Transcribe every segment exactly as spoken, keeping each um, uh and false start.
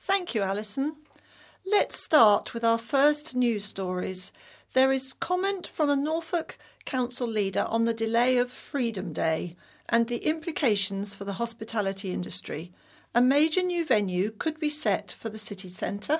Thank you, Alison. Let's start with our first news stories. There is comment from a Norfolk Council leader on the delay of Freedom Day and the implications for the hospitality industry. A major new venue could be set for the city centre.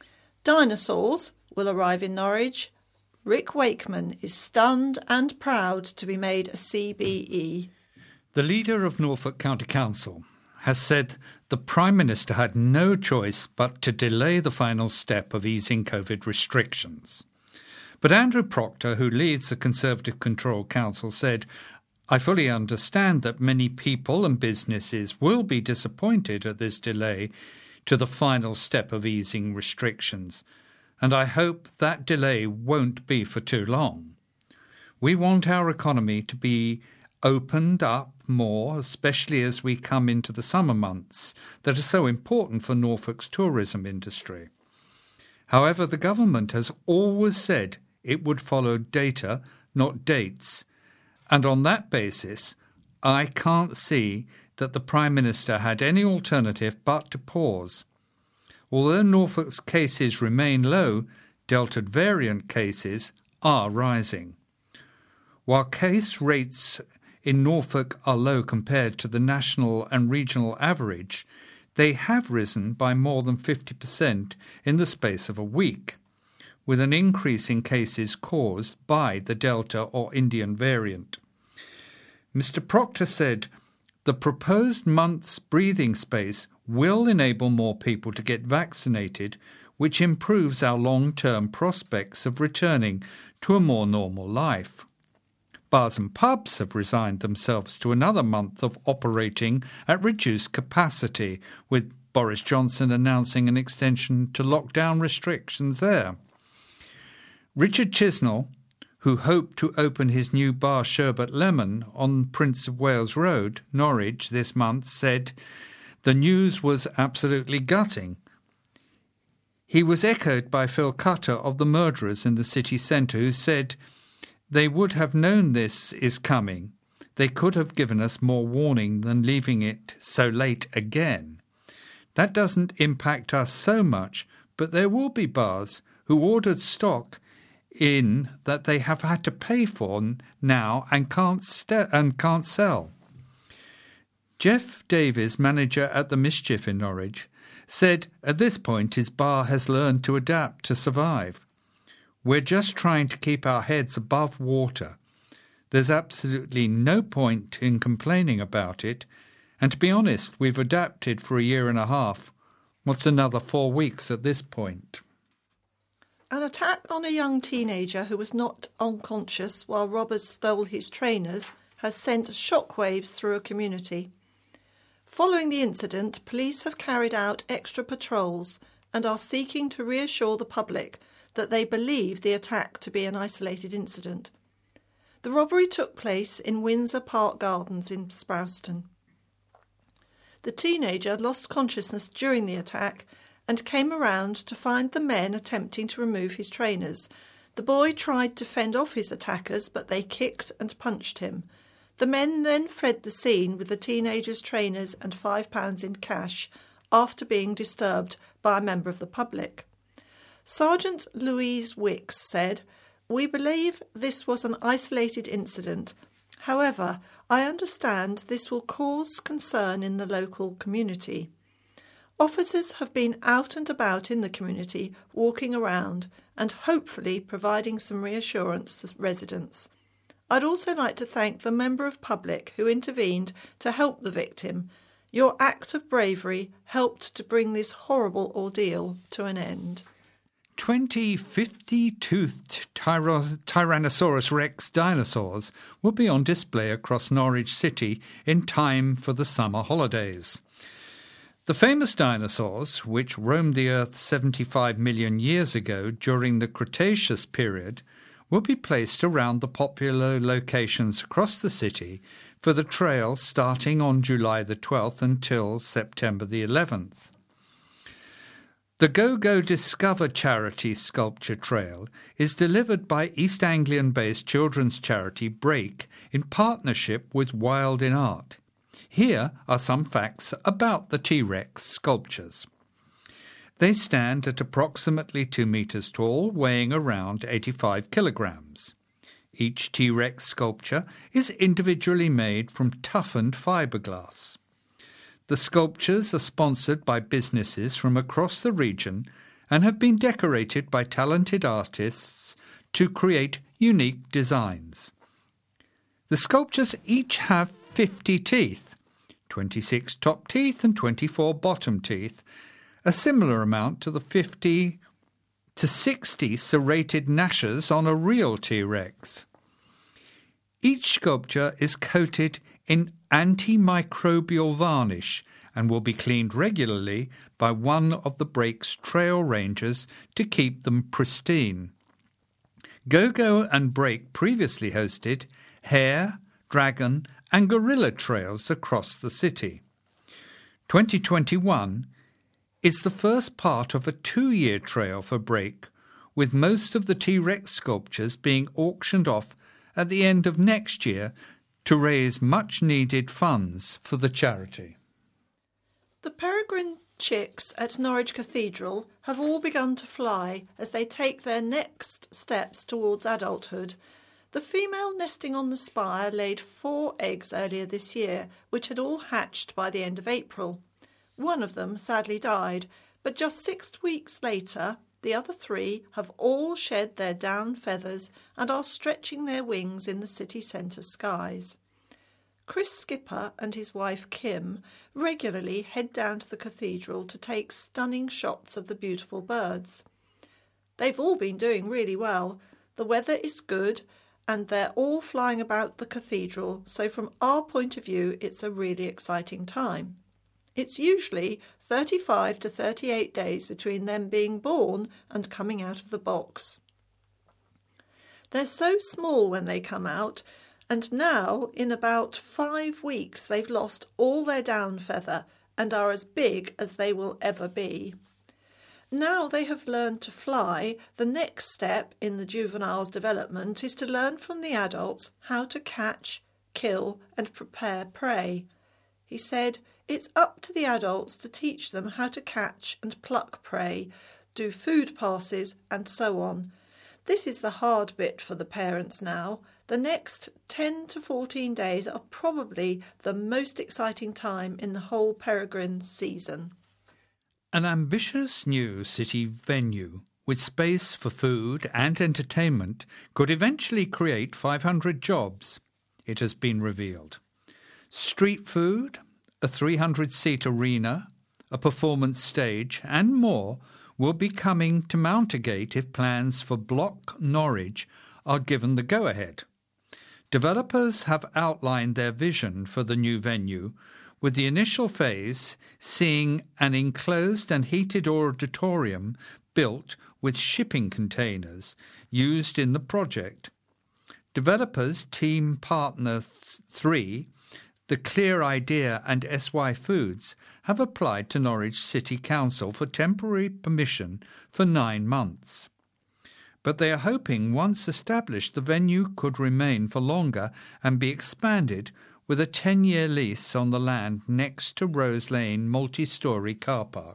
Dinosaurs will arrive in Norwich. Rick Wakeman is stunned and proud to be made a C B E. The leader of Norfolk County Council has said the Prime Minister had no choice but to delay the final step of easing COVID restrictions. But Andrew Proctor, who leads the Conservative Control Council, said, "I fully understand that many people and businesses will be disappointed at this delay to the final step of easing restrictions, and I hope that delay won't be for too long. We want our economy to be opened up more, especially as we come into the summer months that are so important for Norfolk's tourism industry. However, the government has always said it would follow data, not dates, and on that basis, I can't see that the Prime Minister had any alternative but to pause. Although Norfolk's cases remain low, Delta variant cases are rising. While case rates in Norfolk are low compared to the national and regional average, they have risen by more than fifty percent in the space of a week, with an increase in cases caused by the Delta or Indian variant. Mister Proctor said, "The proposed month's breathing space will enable more people to get vaccinated, which improves our long-term prospects of returning to a more normal life. Bars and pubs have resigned themselves to another month of operating at reduced capacity, with Boris Johnson announcing an extension to lockdown restrictions there." Richard Chisnell, who hoped to open his new bar Sherbet Lemon on Prince of Wales Road, Norwich, this month, said the news was absolutely gutting. He was echoed by Phil Cutter of the Murderers in the city centre, who said, "They would have known this is coming. They could have given us more warning than leaving it so late again. That doesn't impact us so much, but there will be bars who ordered stock in that they have had to pay for now and can't st- and can't sell." Jeff Davies, manager at the Mischief in Norwich, said at this point his bar has learned to adapt to survive. "We're just trying to keep our heads above water. There's absolutely no point in complaining about it, and to be honest, we've adapted for a year and a half. What's another four weeks at this point?" An attack on a young teenager who was knocked unconscious while robbers stole his trainers has sent shockwaves through a community. Following the incident, police have carried out extra patrols and are seeking to reassure the public that they believe the attack to be an isolated incident. The robbery took place in Windsor Park Gardens in Sprowston. The teenager lost consciousness during the attack and came around to find the men attempting to remove his trainers. The boy tried to fend off his attackers, but they kicked and punched him. The men then fled the scene with the teenager's trainers and five pounds in cash after being disturbed by a member of the public. Sergeant Louise Wicks said, "We believe this was an isolated incident. However, I understand this will cause concern in the local community. Officers have been out and about in the community, walking around and hopefully providing some reassurance to residents. I'd also like to thank the member of public who intervened to help the victim. Your act of bravery helped to bring this horrible ordeal to an end." Twenty fifty-toothed tyro- Tyrannosaurus rex dinosaurs will be on display across Norwich City in time for the summer holidays. The famous dinosaurs, which roamed the earth seventy-five million years ago during the Cretaceous period, will be placed around the popular locations across the city for the trail starting on July the twelfth until September the eleventh. The Go Go Discover charity sculpture trail is delivered by East Anglian-based children's charity Break in partnership with Wild in Art. Here are some facts about the T-Rex sculptures. They stand at approximately two metres tall, weighing around eighty-five kilograms. Each T-Rex sculpture is individually made from toughened fiberglass. The sculptures are sponsored by businesses from across the region and have been decorated by talented artists to create unique designs. The sculptures each have fifty teeth, twenty-six top teeth and twenty-four bottom teeth, a similar amount to the fifty to sixty serrated gnashes on a real T-Rex. Each sculpture is coated in antimicrobial varnish and will be cleaned regularly by one of the Break's trail rangers to keep them pristine. Gogo and Break previously hosted hare, dragon and gorilla trails across the city. twenty twenty-one is the first part of a two-year trail for Break, with most of the T-Rex sculptures being auctioned off at the end of next year to raise much-needed funds for the charity. The peregrine chicks at Norwich Cathedral have all begun to fly as they take their next steps towards adulthood. The female nesting on the spire laid four eggs earlier this year, which had all hatched by the end of April. One of them sadly died, but just six weeks later, the other three have all shed their down feathers and are stretching their wings in the city centre skies. Chris Skipper and his wife Kim regularly head down to the cathedral to take stunning shots of the beautiful birds. They've all been doing really well. The weather is good and they're all flying about the cathedral, so from our point of view it's a really exciting time. It's usually thirty-five to thirty-eight days between them being born and coming out of the box. They're so small when they come out, and now in about five weeks they've lost all their down feather and are as big as they will ever be. Now they have learned to fly, the next step in the juvenile's development is to learn from the adults how to catch, kill and prepare prey. He said, "It's up to the adults to teach them how to catch and pluck prey, do food passes and so on. This is the hard bit for the parents now. The next ten to fourteen days are probably the most exciting time in the whole peregrine season." An ambitious new city venue with space for food and entertainment could eventually create five hundred jobs, it has been revealed. Street food, a three hundred seat arena, a performance stage and more will be coming to Mountergate if plans for Block Norwich are given the go-ahead. Developers have outlined their vision for the new venue, with the initial phase seeing an enclosed and heated auditorium built with shipping containers used in the project. Developers Team Partner three, The Clear Idea and S Y Foods have applied to Norwich City Council for temporary permission for nine months. But they are hoping once established the venue could remain for longer and be expanded with a ten-year lease on the land next to Rose Lane multi-storey car park.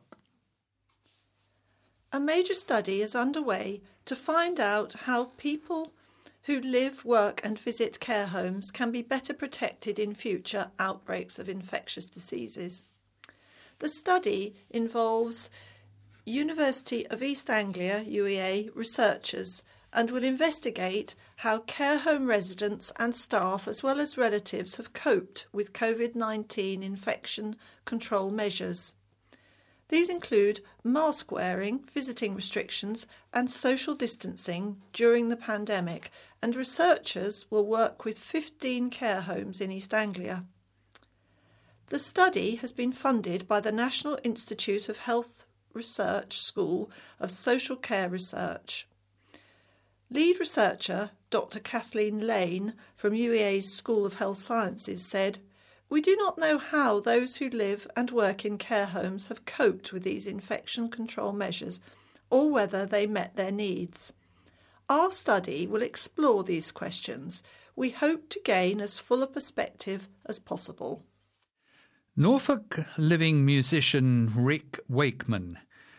A major study is underway to find out how people who live, work and visit care homes can be better protected in future outbreaks of infectious diseases. The study involves University of East Anglia, U E A, researchers and will investigate how care home residents and staff as well as relatives have coped with COVID nineteen infection control measures. These include mask wearing, visiting restrictions and social distancing during the pandemic, and researchers will work with fifteen care homes in East Anglia. The study has been funded by the National Institute of Health Research School of Social Care Research. Lead researcher Doctor Kathleen Lane from U E A's School of Health Sciences said, "We do not know how those who live and work in care homes have coped with these infection control measures or whether they met their needs. Our study will explore these questions. We hope to gain as full a perspective as possible." Norfolk living musician Rick Wakeman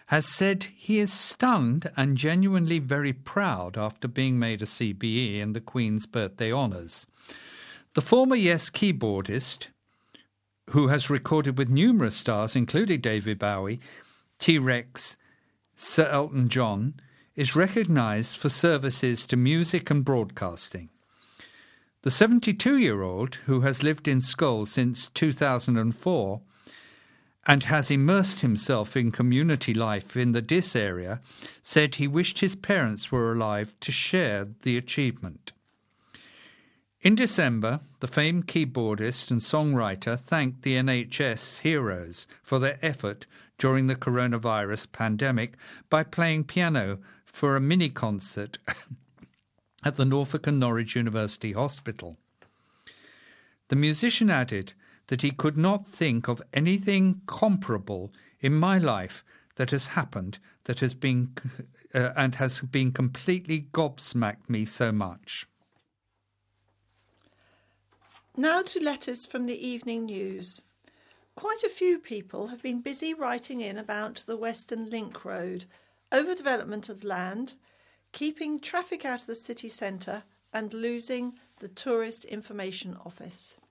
has said he is stunned and genuinely very proud after being made a C B E in the Queen's birthday honours. The former Yes keyboardist, who has recorded with numerous stars, including David Bowie, T-Rex, Sir Elton John, is recognised for services to music and broadcasting. The seventy-two-year-old, who has lived in Skull since two thousand four and has immersed himself in community life in the Diss area, said he wished his parents were alive to share the achievement. In December, the famed keyboardist and songwriter thanked the N H S heroes for their effort during the coronavirus pandemic by playing piano for a mini-concert at the Norfolk and Norwich University Hospital. The musician added that he could not think of anything comparable in my life that has happened that has been uh, and has been completely gobsmacked me so much. Now to letters from the evening news. Quite a few people have been busy writing in about the Western Link Road, overdevelopment of land, keeping traffic out of the city centre and losing the Tourist Information Office.